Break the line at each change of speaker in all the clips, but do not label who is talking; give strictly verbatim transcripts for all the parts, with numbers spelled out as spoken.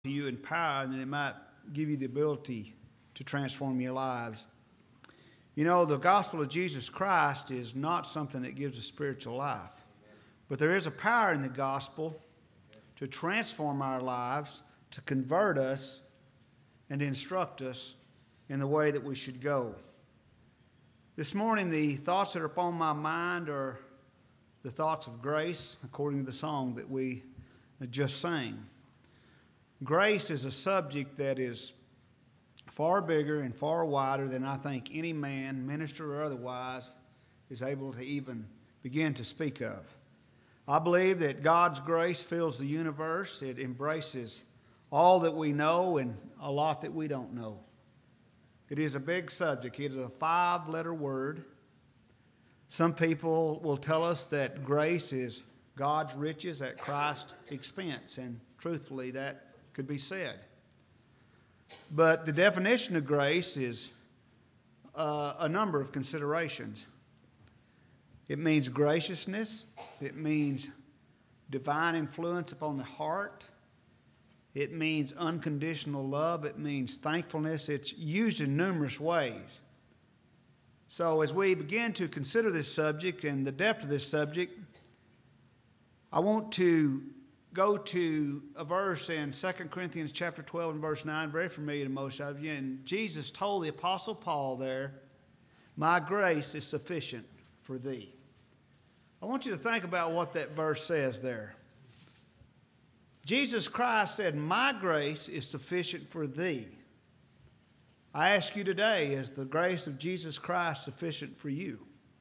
to you in power, and then it might give you the ability to transform your lives. You know, the gospel of Jesus Christ is not something that gives a spiritual life, but there is a power in the gospel to transform our lives, to convert us, and to instruct us in the way that we should go. This morning, the thoughts that are upon my mind are the thoughts of grace, according to the song that we just sang. Grace is a subject that is far bigger and far wider than I think any man, minister or otherwise, is able to even begin to speak of. I believe that God's grace fills the universe. It embraces all that we know and a lot that we don't know. It is a big subject. It is a five-letter word. Some people will tell us that grace is God's riches at Christ's expense, and truthfully, that could be said. But the definition of grace is uh, a number of considerations. It means graciousness. It means divine influence upon the heart. It means unconditional love. It means thankfulness. It's used in numerous ways. So as we begin to consider this subject and the depth of this subject, I want to go to a verse in Second Corinthians chapter twelve and verse nine, very familiar to most of you. And Jesus told the Apostle Paul there, "My grace is sufficient for thee." I want you to think about what that verse says there. Jesus Christ said, "My grace is sufficient for thee." I ask you today, is the grace of Jesus Christ sufficient for you?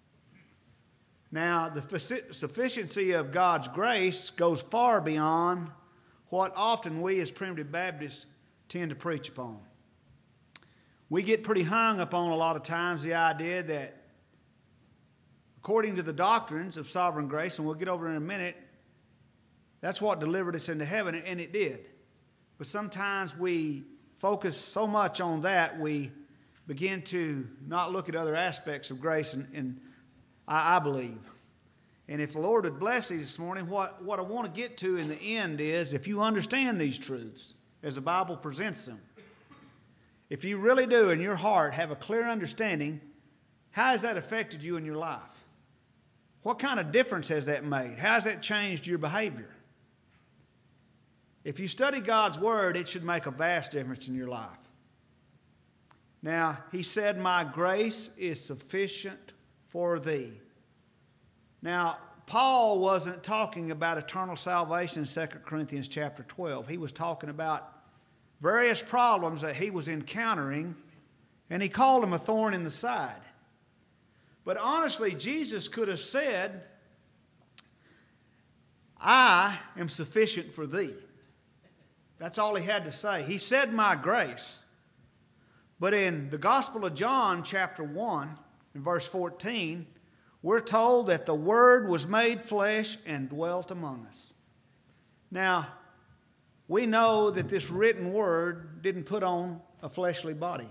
Now, the sufficiency of God's grace goes far beyond what often we as primitive Baptists tend to preach upon. We get pretty hung up on a lot of times the idea that according to the doctrines of sovereign grace, and we'll get over in a minute, that's what delivered us into heaven, and it did. But sometimes we focus so much on that, we begin to not look at other aspects of grace, and, and I, I believe. And if the Lord would bless you this morning, what, what I want to get to in the end is, if you understand these truths as the Bible presents them, if you really do in your heart have a clear understanding, how has that affected you in your life? What kind of difference has that made? How has that changed your behavior? If you study God's Word, it should make a vast difference in your life. Now, he said, "My grace is sufficient for thee." Now, Paul wasn't talking about eternal salvation in Second Corinthians chapter twelve. He was talking about various problems that he was encountering, and he called them a thorn in the side. But honestly, Jesus could have said, "I am sufficient for thee." That's all he had to say. He said, "My grace." But in the Gospel of John, chapter one, in verse fourteen, we're told that the Word was made flesh and dwelt among us. Now, we know that this written Word didn't put on a fleshly body.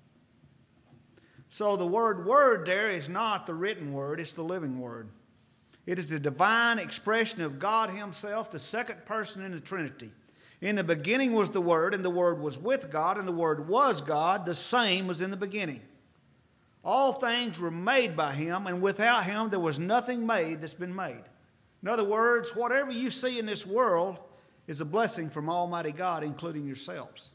So the word word there is not the written Word, it's the living Word. It is the divine expression of God Himself, the second person in the Trinity. In the beginning was the Word, and the Word was with God, and the Word was God. The same was in the beginning. All things were made by Him, and without Him there was nothing made that's been made. In other words, whatever you see in this world is a blessing from Almighty God, including yourselves.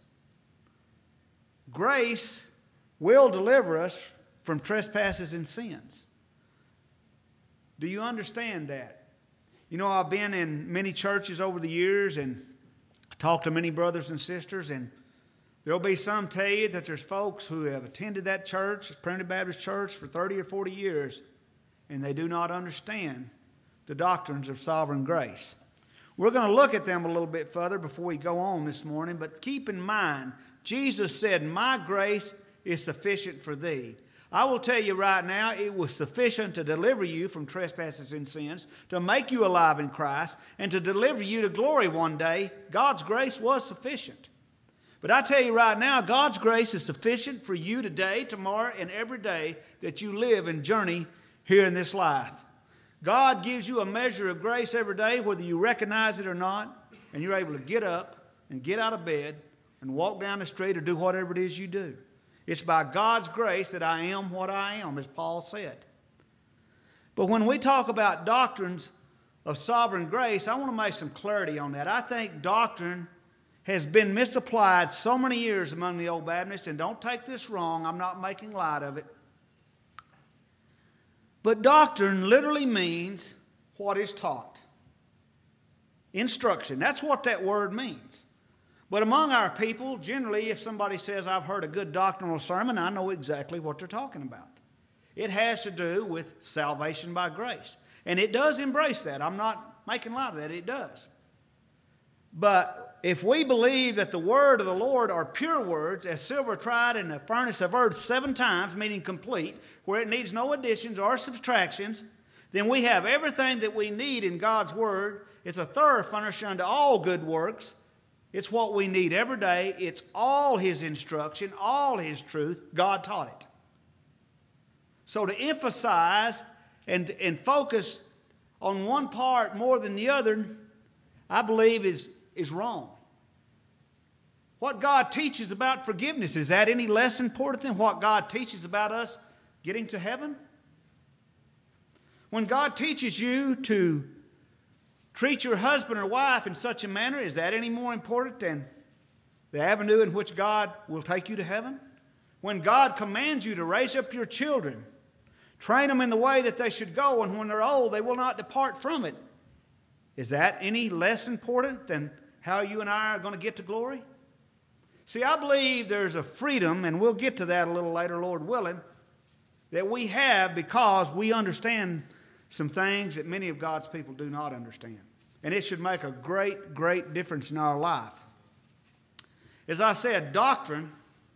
Grace will deliver us from trespasses and sins. Do you understand that? You know, I've been in many churches over the years and talked to many brothers and sisters, and there'll be some tell you that there's folks who have attended that church, Primitive Baptist Church, for thirty or forty years, and they do not understand the doctrines of sovereign grace. We're going to look at them a little bit further before we go on this morning, but keep in mind, Jesus said, "My grace is sufficient for thee." I will tell you right now, it was sufficient to deliver you from trespasses and sins, to make you alive in Christ, and to deliver you to glory one day. God's grace was sufficient. But I tell you right now, God's grace is sufficient for you today, tomorrow, and every day that you live and journey here in this life. God gives you a measure of grace every day, whether you recognize it or not, and you're able to get up, and get out of bed and walk down the street or do whatever it is you do. It's by God's grace that I am what I am, as Paul said. But when we talk about doctrines of sovereign grace, I want to make some clarity on that. I think doctrine has been misapplied so many years among the old Baptists, and don't take this wrong, I'm not making light of it. But doctrine literally means what is taught. Instruction, that's what that word means. But among our people, generally, if somebody says, I've heard a good doctrinal sermon, I know exactly what they're talking about. It has to do with salvation by grace. And it does embrace that. I'm not making light of that. It does. But if we believe that the word of the Lord are pure words, as silver tried in the furnace of earth seven times, meaning complete, where it needs no additions or subtractions, then we have everything that we need in God's word. It's a thorough furnish unto all good works. It's what we need every day. It's all His instruction, all His truth. God taught it. So to emphasize and, and focus on one part more than the other, I believe is, is wrong. What God teaches about forgiveness, is that any less important than what God teaches about us getting to heaven? When God teaches you to treat your husband or wife in such a manner, is that any more important than the avenue in which God will take you to heaven? When God commands you to raise up your children, train them in the way that they should go, and when they're old, they will not depart from it, is that any less important than how you and I are going to get to glory? See, I believe there's a freedom, and we'll get to that a little later, Lord willing, that we have because we understand some things that many of God's people do not understand. And it should make a great, great difference in our life. As I said, doctrine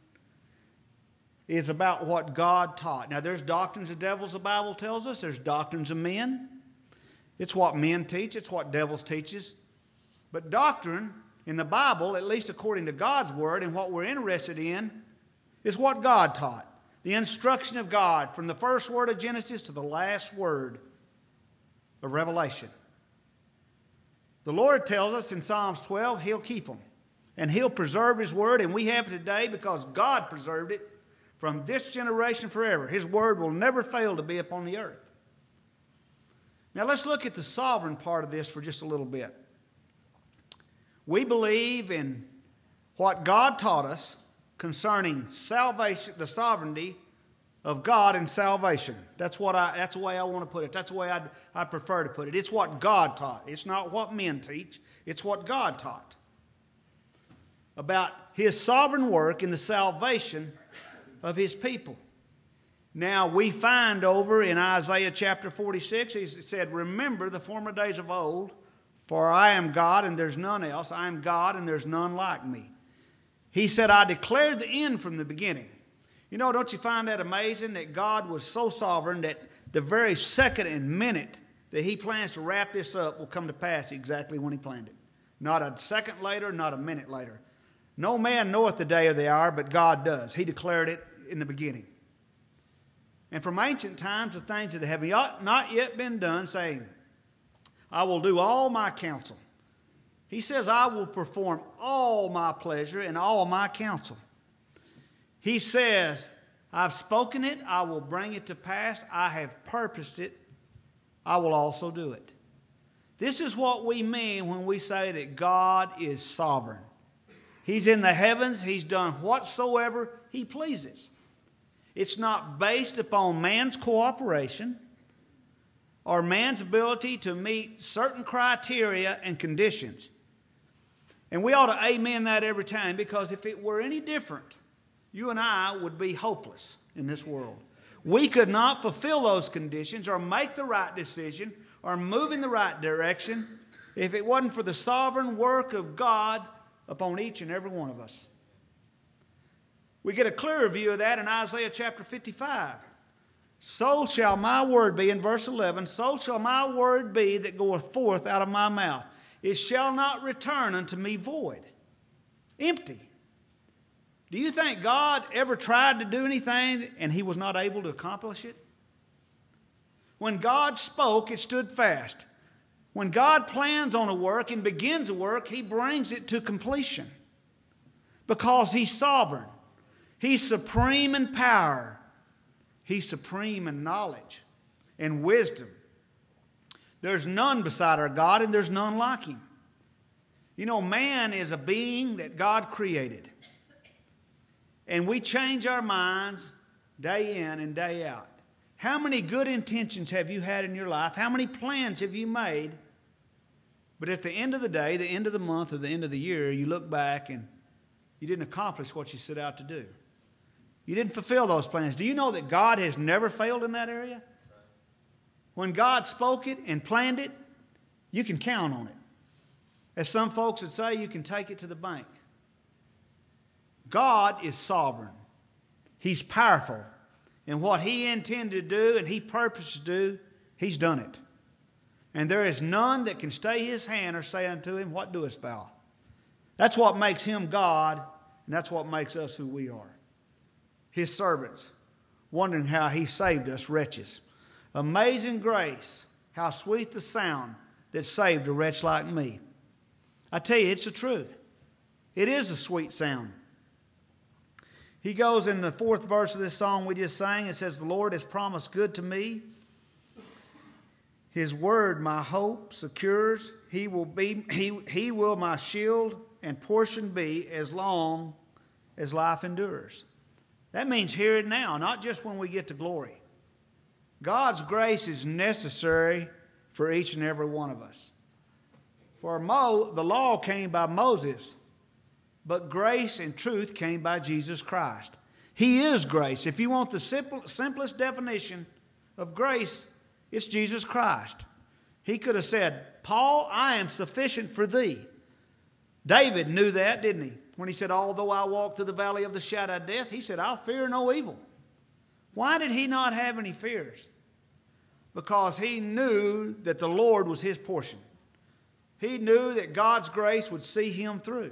is about what God taught. Now, there's doctrines of devils, the Bible tells us. There's doctrines of men. It's what men teach. It's what devils teaches. But doctrine in the Bible, at least according to God's word and what we're interested in, is what God taught. The instruction of God from the first word of Genesis to the last word of Revelation. The Lord tells us in Psalms twelve, He'll keep them. And He'll preserve His word, and we have it today because God preserved it from this generation forever. His word will never fail to be upon the earth. Now let's look at the sovereign part of this for just a little bit. We believe in what God taught us concerning salvation, the sovereignty of God and salvation. That's what I. That's the way I want to put it. That's the way I'd, I prefer to put it. It's what God taught. It's not what men teach. It's what God taught about His sovereign work in the salvation of His people. Now we find over in Isaiah chapter forty-six, He said, "Remember the former days of old, for I am God and there's none else. I am God and there's none like me." He said, "I declared the end from the beginning." You know, don't you find that amazing that God was so sovereign that the very second and minute that He plans to wrap this up will come to pass exactly when He planned it. Not a second later, not a minute later. No man knoweth the day or the hour, but God does. He declared it in the beginning. And from ancient times, the things that have not yet been done, saying, "I will do all my counsel." He says, "I will perform all my pleasure and all my counsel." He says, "I've spoken it, I will bring it to pass. I have purposed it, I will also do it." This is what we mean when we say that God is sovereign. He's in the heavens. He's done whatsoever He pleases. It's not based upon man's cooperation or man's ability to meet certain criteria and conditions. And we ought to amen that every time, because if it were any different, you and I would be hopeless in this world. We could not fulfill those conditions or make the right decision or move in the right direction if it wasn't for the sovereign work of God upon each and every one of us. We get a clearer view of that in Isaiah chapter fifty-five. "So shall my word be," in verse eleven, "so shall my word be that goeth forth out of my mouth. It shall not return unto me void," empty. Do you think God ever tried to do anything and He was not able to accomplish it? When God spoke, it stood fast. When God plans on a work and begins a work, He brings it to completion because He's sovereign. He's supreme in power. He's supreme in knowledge and wisdom. There's none beside our God, and there's none like Him. You know, man is a being that God created. And we change our minds day in and day out. How many good intentions have you had in your life? How many plans have you made? But at the end of the day, the end of the month, or the end of the year, you look back and you didn't accomplish what you set out to do. You didn't fulfill those plans. Do you know that God has never failed in that area? When God spoke it and planned it, you can count on it. As some folks would say, you can take it to the bank. God is sovereign. He's powerful. And what He intended to do and He purposed to do, He's done it. And there is none that can stay His hand or say unto Him, what doest thou? That's what makes Him God, and that's what makes us who we are. His servants, wondering how He saved us wretches. Amazing grace, how sweet the sound that saved a wretch like me. I tell you, it's the truth. It is a sweet sound. He goes in the fourth verse of this song we just sang. It says, the Lord has promised good to me. His word my hope secures. He will be, he, he will my shield and portion be as long as life endures. That means here and now, not just when we get to glory. God's grace is necessary for each and every one of us. For Mo, the law came by Moses, but grace and truth came by Jesus Christ. He is grace. If you want the simple, simplest definition of grace, it's Jesus Christ. He could have said, Paul, I am sufficient for thee. David knew that, didn't he? When he said, although I walk through the valley of the shadow of death, he said, I'll fear no evil. Why did he not have any fears? Because he knew that the Lord was his portion. He knew that God's grace would see him through.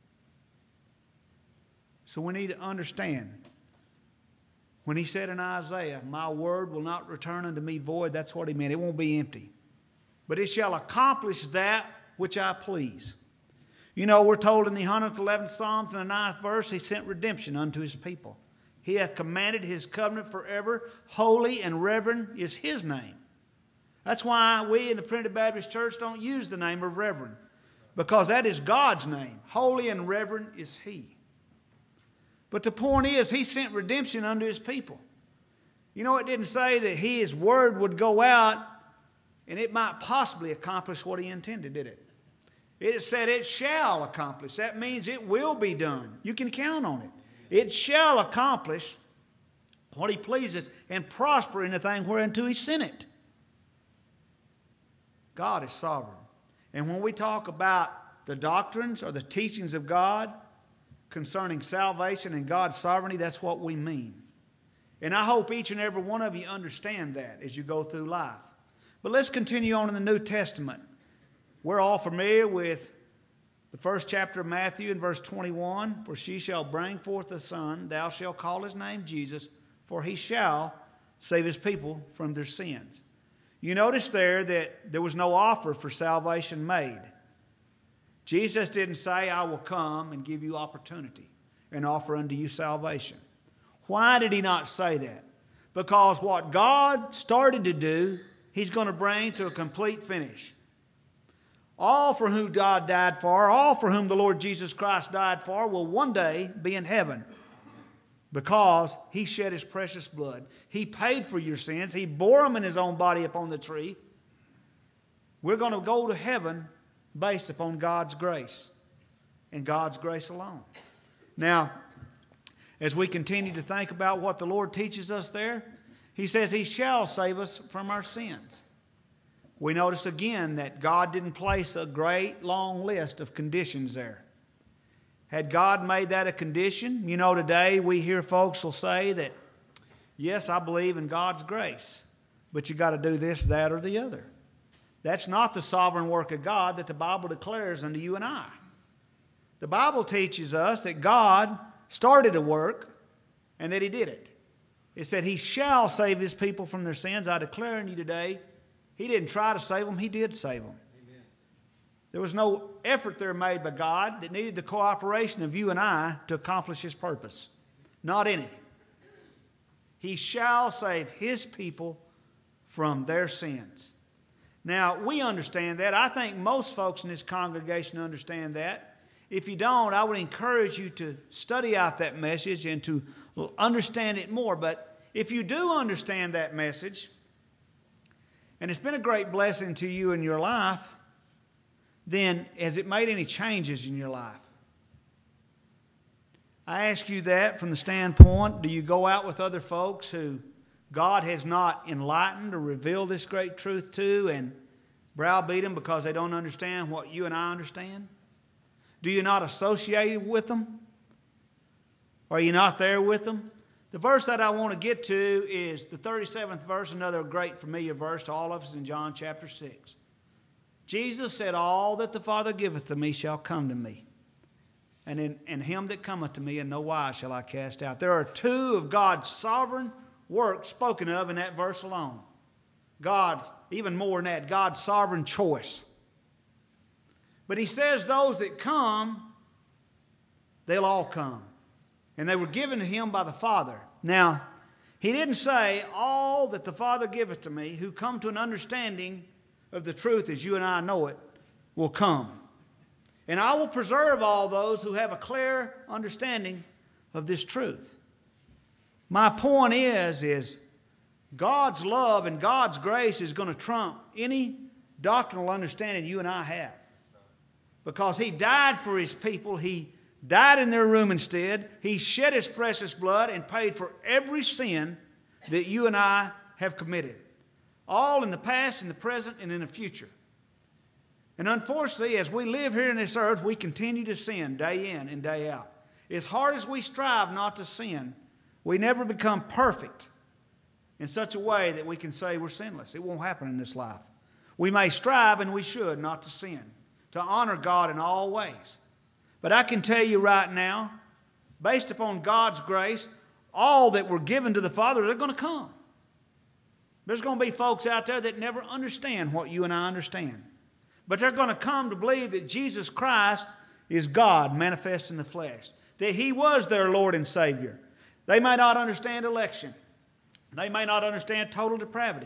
So we need to understand. When he said in Isaiah, my word will not return unto me void, that's what he meant. It won't be empty. But it shall accomplish that which I please. You know, we're told in the one hundred eleventh Psalms in the ninth verse, he sent redemption unto his people. He hath commanded his covenant forever. Holy and reverend is his name. That's why we in the Primitive Baptist Church don't use the name of reverend, because that is God's name. Holy and reverend is he. But the point is, he sent redemption unto his people. You know, it didn't say that he, his word would go out and it might possibly accomplish what he intended, did it? It said it shall accomplish. That means it will be done. You can count on it. It shall accomplish what he pleases and prosper in the thing whereunto he sent it. God is sovereign. And when we talk about the doctrines or the teachings of God concerning salvation and God's sovereignty, that's what we mean. And I hope each and every one of you understand that as you go through life. But let's continue on in the New Testament. We're all familiar with the first chapter of Matthew in verse twenty-one. For she shall bring forth a son, thou shalt call his name Jesus, for he shall save his people from their sins. You notice there that there was no offer for salvation made. Jesus didn't say, I will come and give you opportunity and offer unto you salvation. Why did he not say that? Because what God started to do, he's going to bring to a complete finish. All for whom God died for, all for whom the Lord Jesus Christ died for, will one day be in heaven. Because he shed his precious blood. He paid for your sins. He bore them in his own body upon the tree. We're going to go to heaven based upon God's grace. And God's grace alone. Now, as we continue to think about what the Lord teaches us there, he says he shall save us from our sins. We notice again that God didn't place a great long list of conditions there. Had God made that a condition, you know, today we hear folks will say that, yes, I believe in God's grace, but you got to do this, that, or the other. That's not the sovereign work of God that the Bible declares unto you and I. The Bible teaches us that God started a work and that he did it. It said he shall save his people from their sins. I declare unto you today, he didn't try to save them, he did save them. There was no effort there made by God that needed the cooperation of you and I to accomplish His purpose. Not any. He shall save His people from their sins. Now, we understand that. I think most folks in this congregation understand that. If you don't, I would encourage you to study out that message and to understand it more. But if you do understand that message, and it's been a great blessing to you in your life, then has it made any changes in your life? I ask you that from the standpoint, do you go out with other folks who God has not enlightened or revealed this great truth to and browbeat them because they don't understand what you and I understand? Do you not associate with them? Are you not there with them? The verse that I want to get to is the thirty-seventh verse, another great familiar verse to all of us in John chapter six. Jesus said, all that the Father giveth to me shall come to me. And in and him that cometh to me in no wise shall I cast out. There are two of God's sovereign works spoken of in that verse alone. God's, even more than that, God's sovereign choice. But he says those that come, they'll all come. And they were given to him by the Father. Now, he didn't say, all that the Father giveth to me, who come to an understanding of the truth as you and I know it, will come. And I will preserve all those who have a clear understanding of this truth. My point is, is God's love and God's grace is going to trump any doctrinal understanding you and I have. Because He died for His people. He died in their room instead. He shed His precious blood and paid for every sin that you and I have committed. All in the past, in the present, and in the future. And unfortunately, as we live here on this earth, we continue to sin day in and day out. As hard as we strive not to sin, we never become perfect in such a way that we can say we're sinless. It won't happen in this life. We may strive, and we should, not to sin, to honor God in all ways. But I can tell you right now, based upon God's grace, all that were given to the Father, they're going to come. There's going to be folks out there that never understand what you and I understand. But they're going to come to believe that Jesus Christ is God manifest in the flesh. That He was their Lord and Savior. They may not understand election. They may not understand total depravity.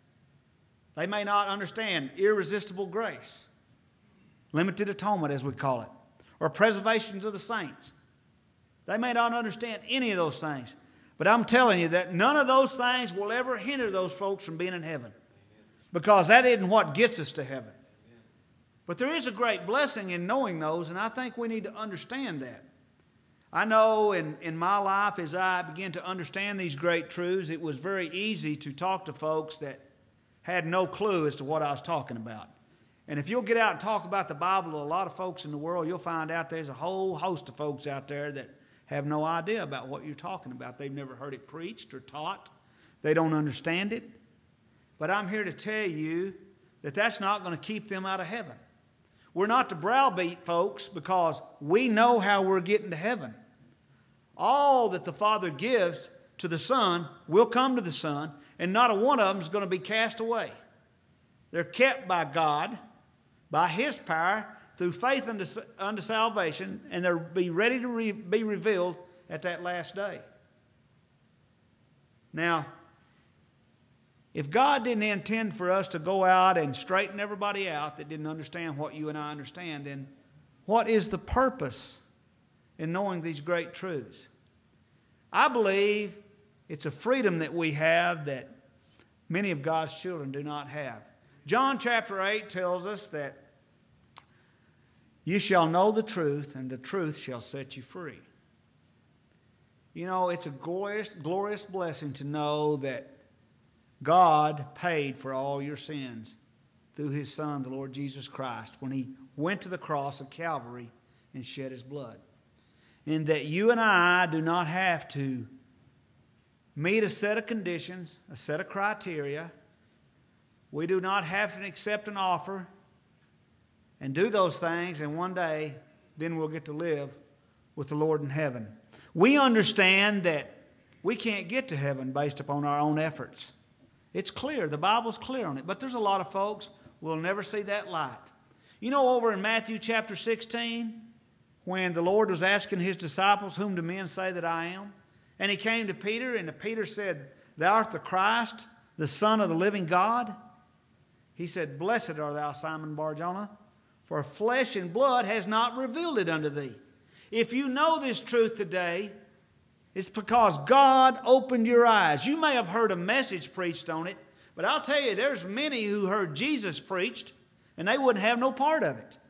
They may not understand irresistible grace. Limited atonement, as we call it. Or preservations of the saints. They may not understand any of those things. But I'm telling you that none of those things will ever hinder those folks from being in heaven. Because that isn't what gets us to heaven. But there is a great blessing in knowing those, and I think we need to understand that. I know in, in my life, as I began to understand these great truths, it was very easy to talk to folks that had no clue as to what I was talking about. And if you'll get out and talk about the Bible to a lot of folks in the world, you'll find out there's a whole host of folks out there that have no idea about what you're talking about. They've never heard it preached or taught. They don't understand it. But I'm here to tell you that that's not going to keep them out of heaven. We're not to browbeat folks because we know how we're getting to heaven. All that the Father gives to the Son will come to the Son, and not a one of them is going to be cast away. They're kept by God, by His power, through faith unto, unto salvation, and they'll be ready to re, be revealed at that last day. Now, if God didn't intend for us to go out and straighten everybody out that didn't understand what you and I understand, then what is the purpose in knowing these great truths? I believe it's a freedom that we have that many of God's children do not have. John chapter eight tells us that you shall know the truth, and the truth shall set you free. You know, it's a glorious, glorious blessing to know that God paid for all your sins through His Son, the Lord Jesus Christ, when He went to the cross of Calvary and shed His blood. And that you and I do not have to meet a set of conditions, a set of criteria. We do not have to accept an offer and do those things, and one day, then we'll get to live with the Lord in heaven. We understand that we can't get to heaven based upon our own efforts. It's clear. The Bible's clear on it. But there's a lot of folks who will never see that light. You know, over in Matthew chapter sixteen, when the Lord was asking his disciples, whom do men say that I am? And he came to Peter, and Peter said, Thou art the Christ, the Son of the living God. He said, Blessed art thou, Simon Bar-Jonah, for flesh and blood has not revealed it unto thee. If you know this truth today, it's because God opened your eyes. You may have heard a message preached on it, but I'll tell you, there's many who heard Jesus preached, and they wouldn't have no part of it.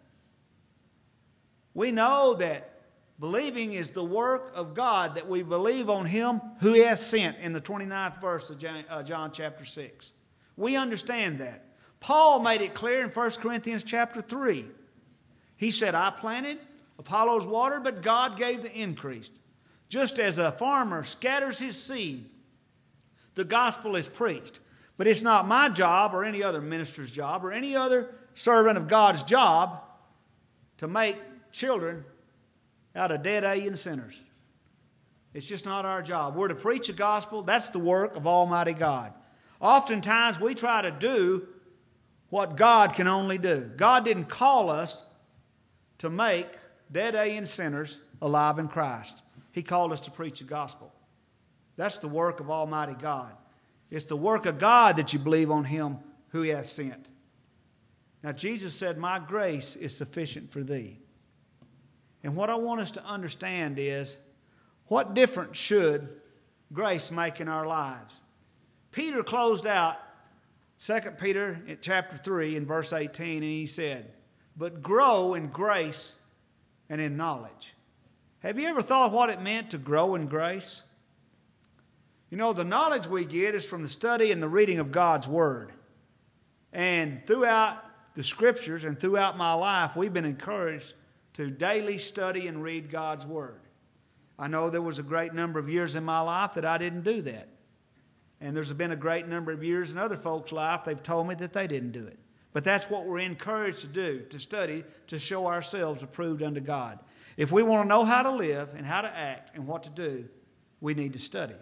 We know that believing is the work of God, that we believe on Him who He has sent in the twenty-ninth verse of John chapter six. We understand that. Paul made it clear in First Corinthians chapter three. He said, I planted, Apollos watered, but God gave the increase. Just as a farmer scatters his seed, the gospel is preached. But it's not my job or any other minister's job or any other servant of God's job to make children out of dead alien sinners. It's just not our job. We're to preach the gospel. That's the work of Almighty God. Oftentimes we try to do what God can only do. God didn't call us to make dead alien sinners alive in Christ. He called us to preach the gospel. That's the work of Almighty God. It's the work of God that you believe on Him who He hath sent. Now Jesus said, My grace is sufficient for thee. And what I want us to understand is, what difference should grace make in our lives? Peter closed out Second Peter in chapter three in verse eighteen, and he said, But grow in grace and in knowledge. Have you ever thought what it meant to grow in grace? You know, the knowledge we get is from the study and the reading of God's Word. And throughout the Scriptures and throughout my life, we've been encouraged to daily study and read God's Word. I know there was a great number of years in my life that I didn't do that. And there's been a great number of years in other folks' life they've told me that they didn't do it. But that's what we're encouraged to do, to study, to show ourselves approved unto God. If we want to know how to live and how to act and what to do, we need to study.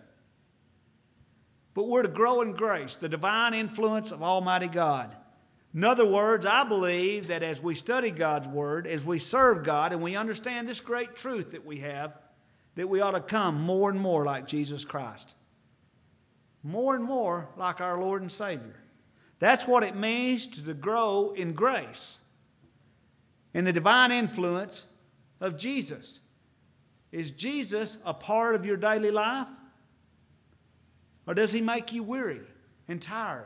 But we're to grow in grace, the divine influence of Almighty God. In other words, I believe that as we study God's Word, as we serve God, and we understand this great truth that we have, that we ought to come more and more like Jesus Christ. More and more like our Lord and Savior. That's what it means to grow in grace. In the divine influence of Jesus. Is Jesus a part of your daily life? Or does He make you weary and tired?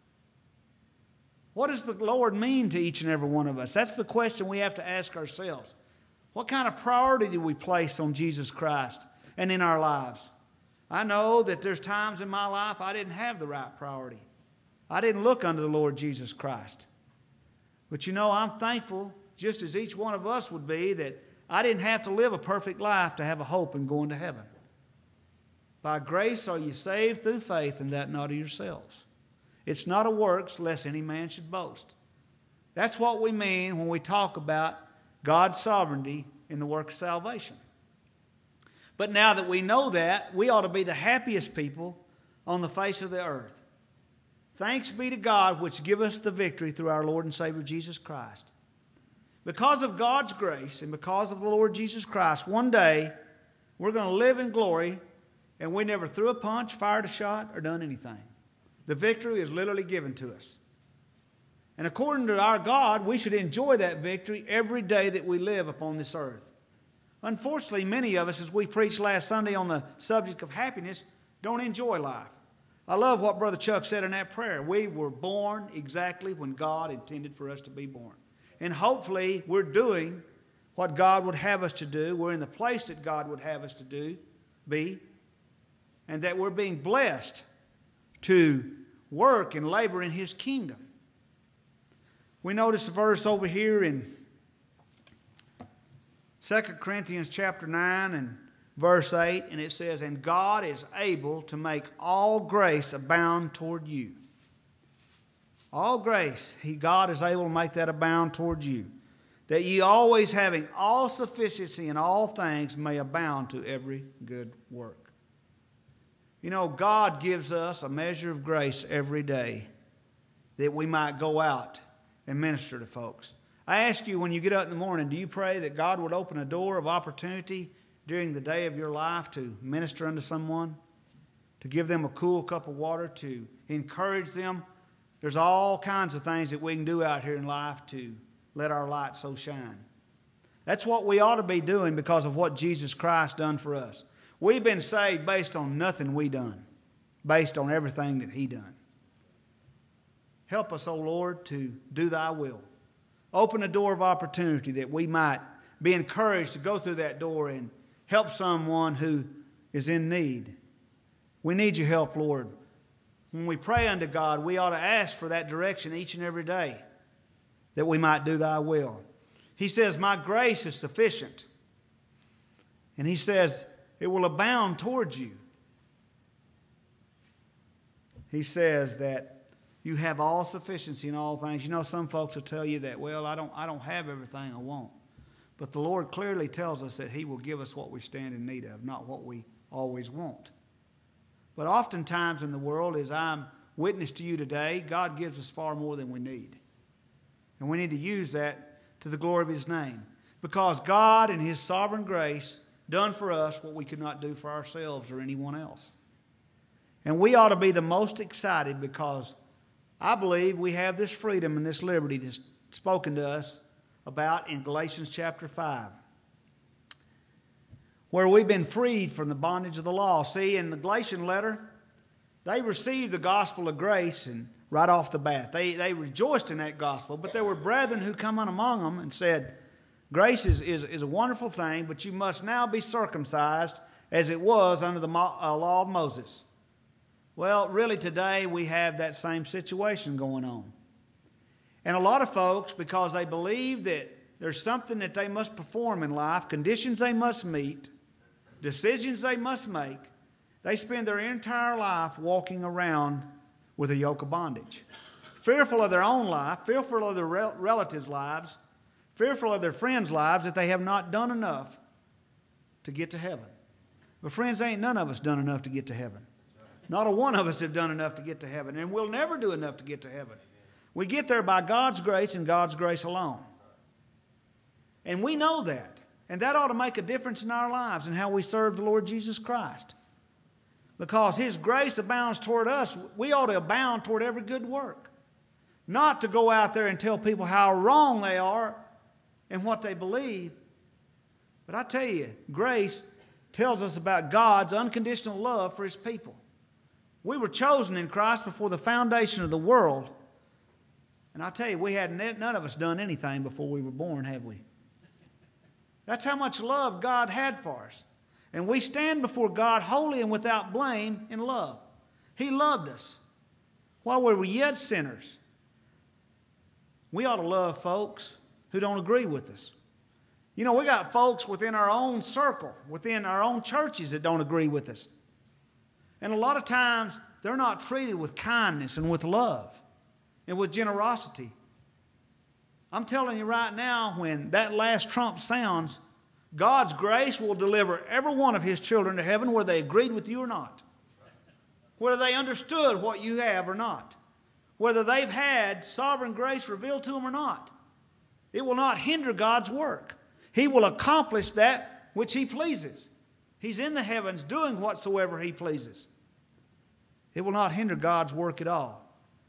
What does the Lord mean to each and every one of us? That's the question we have to ask ourselves. What kind of priority do we place on Jesus Christ and in our lives? I know that there's times in my life I didn't have the right priority. I didn't look unto the Lord Jesus Christ. But you know, I'm thankful, just as each one of us would be, that I didn't have to live a perfect life to have a hope in going to heaven. By grace are you saved through faith, and that not of yourselves. It's not of works, lest any man should boast. That's what we mean when we talk about God's sovereignty in the work of salvation. But now that we know that, we ought to be the happiest people on the face of the earth. Thanks be to God which give us the victory through our Lord and Savior Jesus Christ. Because of God's grace and because of the Lord Jesus Christ, one day we're going to live in glory, and we never threw a punch, fired a shot, or done anything. The victory is literally given to us. And according to our God, we should enjoy that victory every day that we live upon this earth. Unfortunately, many of us, as we preached last Sunday on the subject of happiness, don't enjoy life. I love what Brother Chuck said in that prayer. We were born exactly when God intended for us to be born. And hopefully we're doing what God would have us to do. We're in the place that God would have us to do, be. And that we're being blessed to work and labor in His kingdom. We notice a verse over here in Second Corinthians chapter nine and verse eight, and it says, And God is able to make all grace abound toward you. All grace, he, God is able to make that abound toward you, that ye always having all sufficiency in all things may abound to every good work. You know, God gives us a measure of grace every day that we might go out and minister to folks. I ask you, when you get up in the morning, do you pray that God would open a door of opportunity during the day of your life to minister unto someone, to give them a cool cup of water, to encourage them? There's all kinds of things that we can do out here in life to let our light so shine. That's what we ought to be doing because of what Jesus Christ done for us. We've been saved based on nothing we done, based on everything that He done. Help us, O Lord, to do Thy will. Open a door of opportunity that we might be encouraged to go through that door and help someone who is in need. We need your help, Lord. When we pray unto God, we ought to ask for that direction each and every day, that we might do Thy will. He says, my grace is sufficient. And He says, it will abound towards you. He says that you have all sufficiency in all things. You know, some folks will tell you that, well, I don't, I don't have everything I want. But the Lord clearly tells us that He will give us what we stand in need of, not what we always want. But oftentimes in the world, as I'm witness to you today, God gives us far more than we need. And we need to use that to the glory of His name. Because God in His sovereign grace done for us what we could not do for ourselves or anyone else. And we ought to be the most excited because I believe we have this freedom and this liberty that's spoken to us about in Galatians chapter five, where we've been freed from the bondage of the law. See, in the Galatian letter, they received the gospel of grace and right off the bat. They, they rejoiced in that gospel, but there were brethren who come in among them and said, grace is, is, is a wonderful thing, but you must now be circumcised as it was under the uh, law of Moses. Well, really today we have that same situation going on. And a lot of folks, because they believe that there's something that they must perform in life, conditions they must meet, decisions they must make, they spend their entire life walking around with a yoke of bondage. Fearful of their own life, fearful of their rel- relatives' lives, fearful of their friends' lives that they have not done enough to get to heaven. But friends, ain't none of us done enough to get to heaven. Not a one of us have done enough to get to heaven, and we'll never do enough to get to heaven. We get there by God's grace and God's grace alone. And we know that. And that ought to make a difference in our lives and how we serve the Lord Jesus Christ. Because His grace abounds toward us, we ought to abound toward every good work. Not to go out there and tell people how wrong they are and what they believe. But I tell you, grace tells us about God's unconditional love for His people. We were chosen in Christ before the foundation of the world. And I tell you, we had none of us done anything before we were born, have we? That's how much love God had for us. And we stand before God holy and without blame in love. He loved us while we were yet sinners. We ought to love folks who don't agree with us. You know, we got folks within our own circle, within our own churches that don't agree with us. And a lot of times, they're not treated with kindness and with love and with generosity. I'm telling you right now, when that last trump sounds, God's grace will deliver every one of His children to heaven, whether they agreed with you or not, whether they understood what you have or not, whether they've had sovereign grace revealed to them or not. It will not hinder God's work. He will accomplish that which He pleases. He's in the heavens doing whatsoever He pleases. It will not hinder God's work at all.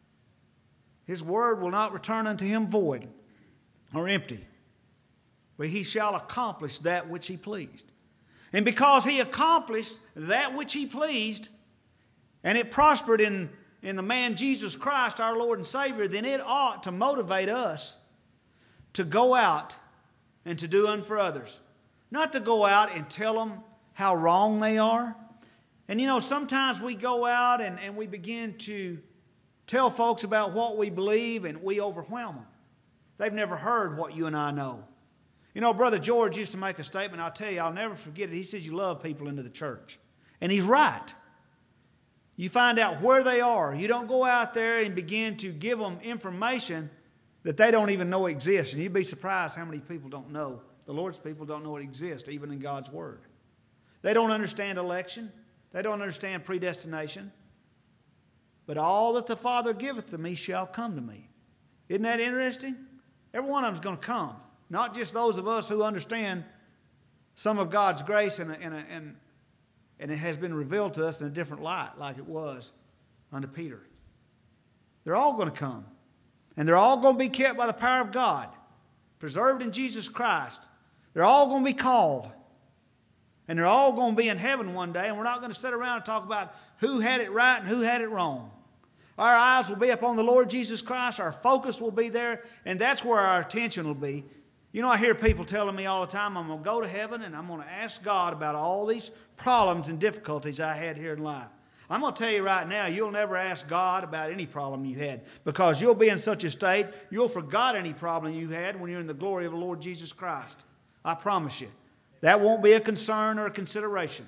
His word will not return unto Him void or empty, but He shall accomplish that which He pleased. And because He accomplished that which He pleased, and it prospered in, in the man Jesus Christ, our Lord and Savior, then it ought to motivate us to go out and to do unto others. Not to go out and tell them how wrong they are. And you know, sometimes we go out and, and we begin to tell folks about what we believe and we overwhelm them. They've never heard what you and I know. You know, Brother George used to make a statement, I'll tell you, I'll never forget it. He says, you love people into the church. And he's right. You find out where they are. You don't go out there and begin to give them information that they don't even know exists. And you'd be surprised how many people don't know. The Lord's people don't know it exists, even in God's Word. They don't understand election. They don't understand predestination. But all that the Father giveth to me shall come to me. Isn't that interesting? Every one of them is going to come. Not just those of us who understand some of God's grace and, and, and, and it has been revealed to us in a different light like it was unto Peter. They're all going to come. And they're all going to be kept by the power of God, preserved in Jesus Christ. They're all going to be called. And they're all going to be in heaven one day, and we're not going to sit around and talk about who had it right and who had it wrong. Our eyes will be upon the Lord Jesus Christ. Our focus will be there, and that's where our attention will be. You know, I hear people telling me all the time, I'm going to go to heaven and I'm going to ask God about all these problems and difficulties I had here in life. I'm going to tell you right now, you'll never ask God about any problem you had, because you'll be in such a state, you'll forget any problem you had when you're in the glory of the Lord Jesus Christ. I promise you. That won't be a concern or a consideration.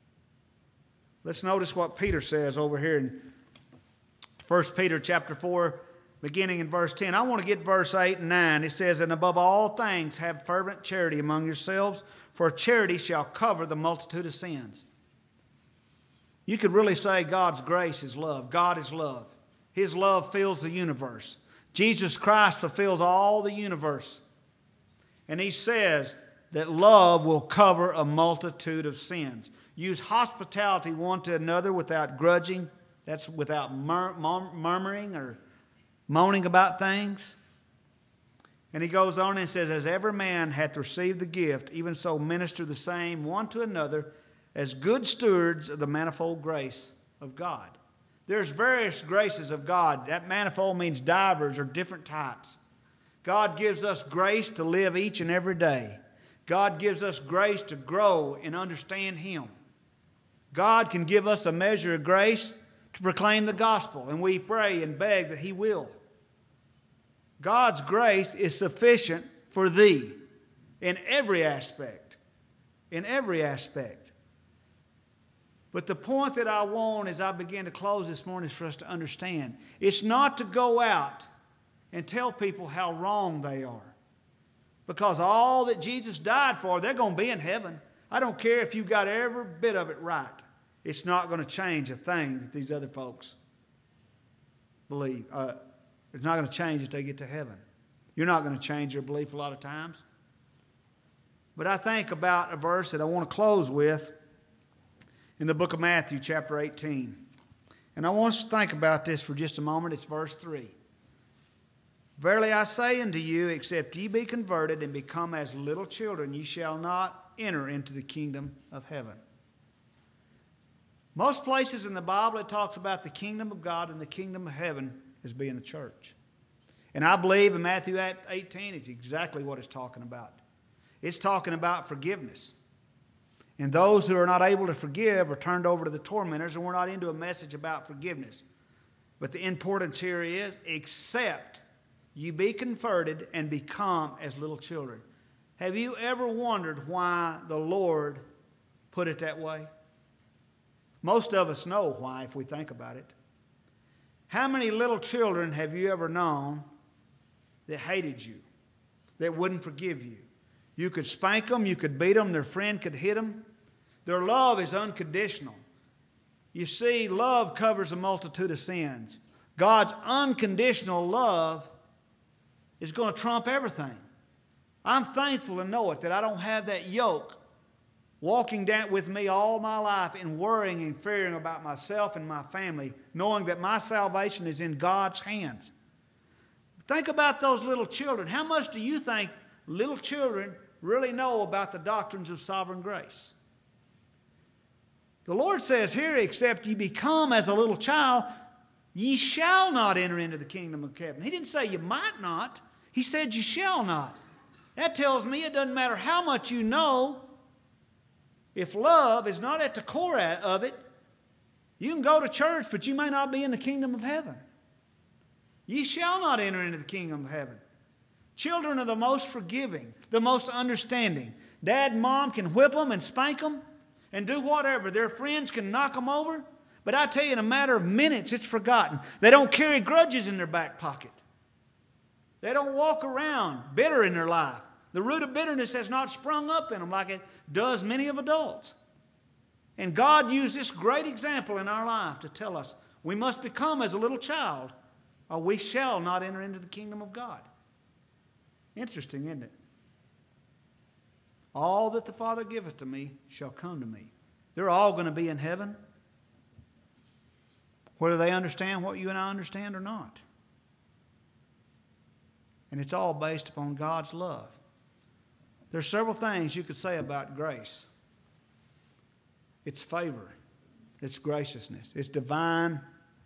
Let's notice what Peter says over here in First Peter chapter four, beginning in verse ten. I want to get verse eight and nine. It says, and above all things have fervent charity among yourselves, for charity shall cover the multitude of sins. You could really say God's grace is love. God is love. His love fills the universe. Jesus Christ fulfills all the universe. And he says that love will cover a multitude of sins. Use hospitality one to another without grudging. That's without mur- murmuring or moaning about things. And he goes on and says, as every man hath received the gift, even so minister the same one to another, as good stewards of the manifold grace of God. There's various graces of God. That manifold means divers or different types. God gives us grace to live each and every day. God gives us grace to grow and understand Him. God can give us a measure of grace to proclaim the gospel, and we pray and beg that He will. God's grace is sufficient for thee in every aspect. In every aspect. But the point that I want as I begin to close this morning is for us to understand. It's not to go out and tell people how wrong they are. Because all that Jesus died for, they're going to be in heaven. I don't care if you got every bit of it right. It's not going to change a thing that these other folks believe. Uh, it's not going to change if they get to heaven. You're not going to change your belief a lot of times. But I think about a verse that I want to close with in the book of Matthew, chapter eighteen. And I want us to think about this for just a moment. It's verse three. Verily I say unto you, except ye be converted and become as little children, ye shall not enter into the kingdom of heaven. Most places in the Bible it talks about the kingdom of God and the kingdom of heaven as being the church. And I believe in Matthew eighteen, it's exactly what it's talking about. It's talking about forgiveness. And those who are not able to forgive are turned over to the tormentors, and we're not into a message about forgiveness. But the importance here is, except you be converted and become as little children. Have you ever wondered why the Lord put it that way? Most of us know why if we think about it. How many little children have you ever known that hated you, that wouldn't forgive you? You could spank them, you could beat them, their friend could hit them. Their love is unconditional. You see, love covers a multitude of sins. God's unconditional love is going to trump everything. I'm thankful to know it, that I don't have that yoke walking down with me all my life and worrying and fearing about myself and my family, knowing that my salvation is in God's hands. Think about those little children. How much do you think little children really know about the doctrines of sovereign grace? The Lord says here, except ye become as a little child, ye shall not enter into the kingdom of heaven. He didn't say you might not. He said you shall not. That tells me it doesn't matter how much you know. If love is not at the core of it, you can go to church, but you may not be in the kingdom of heaven. Ye shall not enter into the kingdom of heaven. Children are the most forgiving, the most understanding. Dad and mom can whip them and spank them and do whatever. Their friends can knock them over. But I tell you, in a matter of minutes, it's forgotten. They don't carry grudges in their back pocket. They don't walk around bitter in their life. The root of bitterness has not sprung up in them like it does many of adults. And God used this great example in our life to tell us we must become as a little child, or we shall not enter into the kingdom of God. Interesting, isn't it? All that the Father giveth to me shall come to me. They're all going to be in heaven, whether they understand what you and I understand or not. And it's all based upon God's love. There's several things you could say about grace. It's favor. It's graciousness. It's divine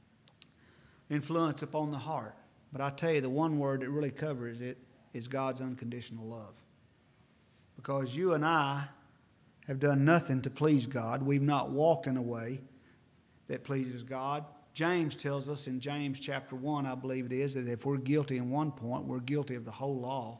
influence upon the heart. But I tell you, the one word that really covers it is God's unconditional love. Because you and I have done nothing to please God. We've not walked in a way that pleases God. James tells us in James chapter one, I believe it is, that if we're guilty in one point, we're guilty of the whole law.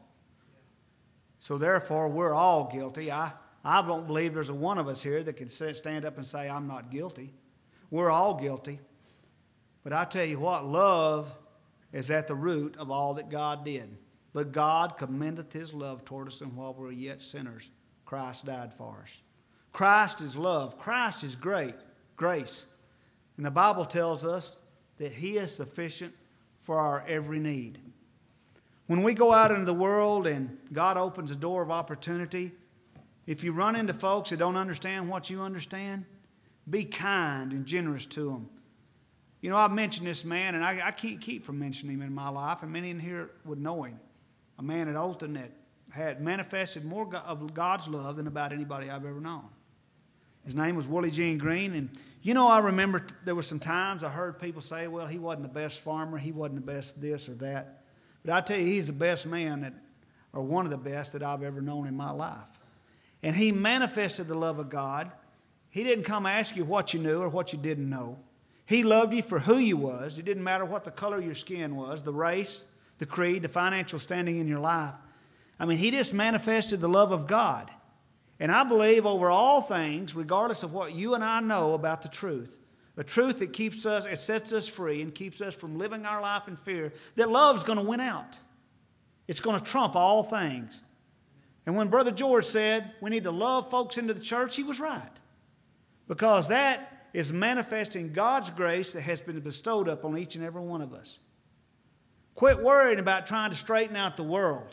So therefore, we're all guilty. I, I don't believe there's a one of us here that can stand up and say, I'm not guilty. We're all guilty. But I tell you what, love is at the root of all that God did. But God commendeth his love toward us, and while we were yet sinners, Christ died for us. Christ is love. Christ is great grace. And the Bible tells us that he is sufficient for our every need. When we go out into the world and God opens a door of opportunity, if you run into folks that don't understand what you understand, be kind and generous to them. You know, I've mentioned this man, and I, I can't keep from mentioning him in my life, and many in here would know him. A man at Olton that had manifested more of God's love than about anybody I've ever known. His name was Willie Jean Green, and you know, I remember t- there were some times I heard people say, well, he wasn't the best farmer, he wasn't the best this or that. But I tell you, he's the best man, that, or one of the best that I've ever known in my life. And he manifested the love of God. He didn't come ask you what you knew or what you didn't know. He loved you for who you was. It didn't matter what the color of your skin was, the race, the creed, the financial standing in your life. I mean, he just manifested the love of God. And I believe over all things, regardless of what you and I know about the truth, a truth that keeps us, it sets us free and keeps us from living our life in fear, that love's going to win out. It's going to trump all things. And when Brother George said we need to love folks into the church, he was right. Because that is manifesting God's grace that has been bestowed upon each and every one of us. Quit worrying about trying to straighten out the world.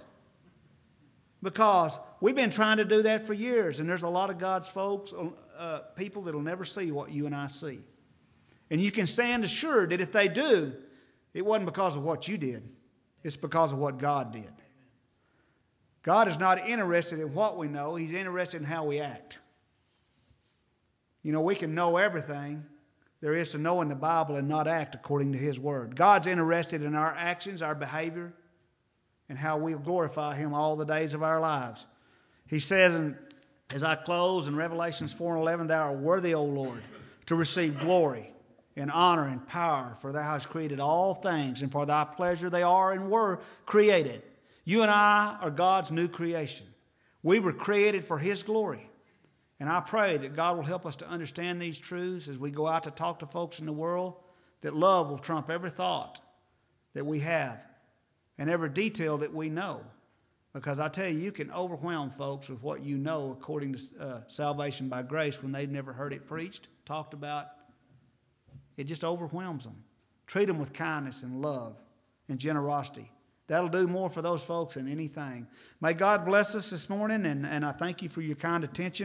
Because we've been trying to do that for years, and there's a lot of God's folks, uh, people that will never see what you and I see. And you can stand assured that if they do, it wasn't because of what you did. It's because of what God did. God is not interested in what we know. He's interested in how we act. You know, we can know everything there is to know in the Bible and not act according to his word. God's interested in our actions, our behavior, and how we'll glorify him all the days of our lives. He says, in, as I close in Revelations four and eleven, thou art worthy, O Lord, to receive glory and honor and power, for thou hast created all things, and for thy pleasure they are and were created. You and I are God's new creation. We were created for his glory. And I pray that God will help us to understand these truths as we go out to talk to folks in the world, that love will trump every thought that we have and every detail that we know. Because I tell you, you can overwhelm folks with what you know according to uh, salvation by grace when they've never heard it preached, talked about. It just overwhelms them. Treat them with kindness and love and generosity. That'll do more for those folks than anything. May God bless us this morning, and, and I thank you for your kind attention.